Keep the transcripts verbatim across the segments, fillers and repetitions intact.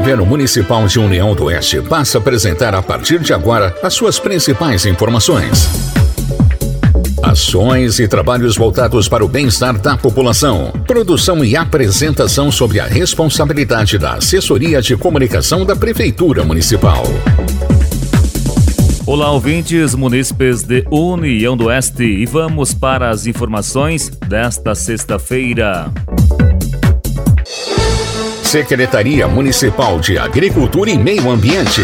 Governo Municipal de União do Oeste passa a apresentar a partir de agora as suas principais informações. Ações e trabalhos voltados para o bem-estar da população. Produção e apresentação sob a responsabilidade da Assessoria de Comunicação da Prefeitura Municipal. Olá, ouvintes munícipes de União do Oeste, e vamos para as informações desta sexta-feira. Secretaria Municipal de Agricultura e Meio Ambiente.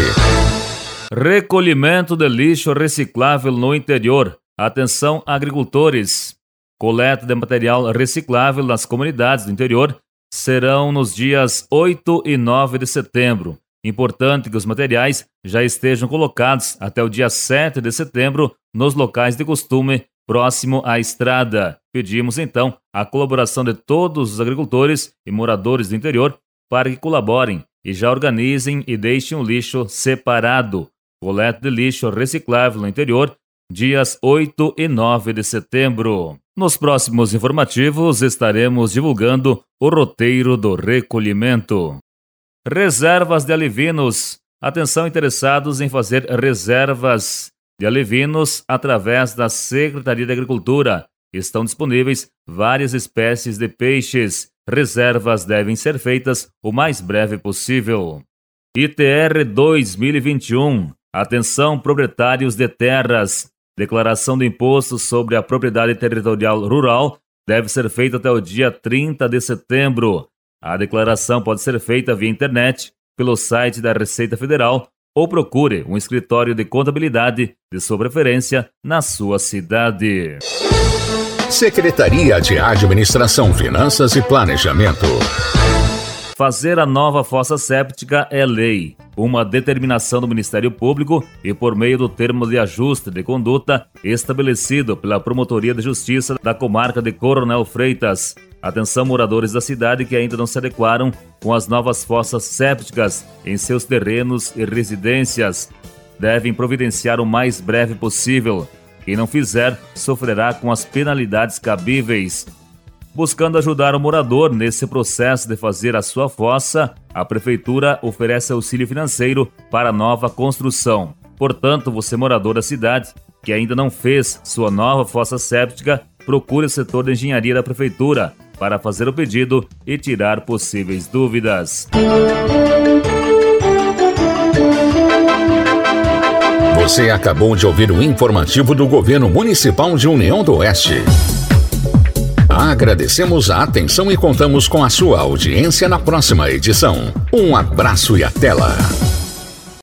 Recolhimento de lixo reciclável no interior. Atenção, agricultores. Coleta de material reciclável nas comunidades do interior serão nos dias oito e nove de setembro. Importante que os materiais já estejam colocados até o dia sete de setembro nos locais de costume próximo à estrada. Pedimos então a colaboração de todos os agricultores e moradores do interior para que colaborem e já organizem e deixem o lixo separado. Coleta de lixo reciclável no interior, dias oito e nove de setembro. Nos próximos informativos estaremos divulgando o roteiro do recolhimento. Reservas de alevinos. Atenção, interessados em fazer reservas de alevinos através da Secretaria de Agricultura. Estão disponíveis várias espécies de peixes. Reservas devem ser feitas o mais breve possível. I T R dois mil e vinte e um. Atenção, proprietários de terras. Declaração do Imposto sobre a Propriedade Territorial Rural deve ser feita até o dia trinta de setembro. A declaração pode ser feita via internet, pelo site da Receita Federal, ou procure um escritório de contabilidade de sua preferência na sua cidade. Secretaria de Administração, Finanças e Planejamento. Fazer a nova fossa séptica é lei. Uma determinação do Ministério Público e por meio do termo de ajuste de conduta estabelecido pela Promotoria de Justiça da Comarca de Coronel Freitas. Atenção, moradores da cidade que ainda não se adequaram com as novas fossas sépticas em seus terrenos e residências. Devem providenciar o mais breve possível. Quem não fizer, sofrerá com as penalidades cabíveis. Buscando ajudar o morador nesse processo de fazer a sua fossa, a Prefeitura oferece auxílio financeiro para a nova construção. Portanto, você morador da cidade que ainda não fez sua nova fossa séptica, procure o setor de engenharia da Prefeitura para fazer o pedido e tirar possíveis dúvidas. Você acabou de ouvir o informativo do Governo Municipal de União do Oeste. Agradecemos a atenção e contamos com a sua audiência na próxima edição. Um abraço e até lá!